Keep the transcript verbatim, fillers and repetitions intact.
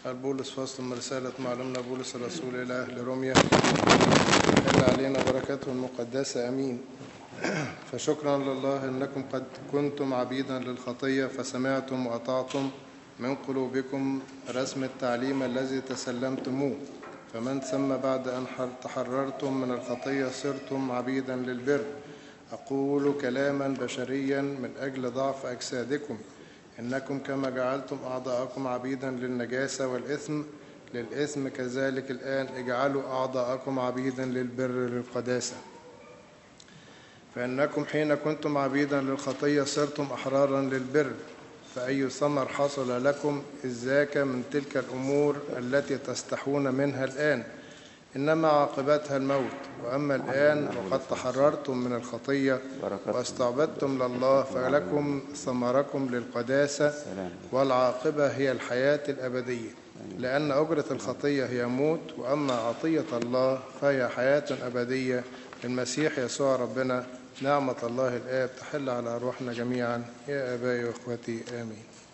البولس فصل من رسالة معلمنا بولس الرسول إلى أهل روميا، إلا علينا بركاته المقدسة أمين. فشكرا لله أنكم قد كنتم عبيدا للخطية فسمعتم وأطعتم من قلوبكم رسم التعليم الذي تسلمتموه، فمن ثم بعد أن تحررتم من الخطية صرتم عبيدا للبر. أقول كلاما بشريا من أجل ضعف أجسادكم، إنكم كما جعلتم أعضاءكم عبيدا للنجاسة والإثم للإثم كذلك الآن اجعلوا أعضاءكم عبيدا للبر للقداسة. فإنكم حين كنتم عبيدا للخطية صرتم أحرارا للبر، فأي ثمر حصل لكم إذ ذاك من تلك الأمور التي تستحون منها الآن، إنما عاقبتها الموت. وأما الآن وقد تحررتم من الخطية واستعبدتم لله فلكم ثمركم للقداسة، والعاقبة هي الحياة الأبدية. لأن أجرة الخطية هي موت، وأما عطية الله فهي حياة أبدية المسيح يسوع ربنا. نعمة الله الآب تحل على أرواحنا جميعا. يا آبائي وإخوتي آمين.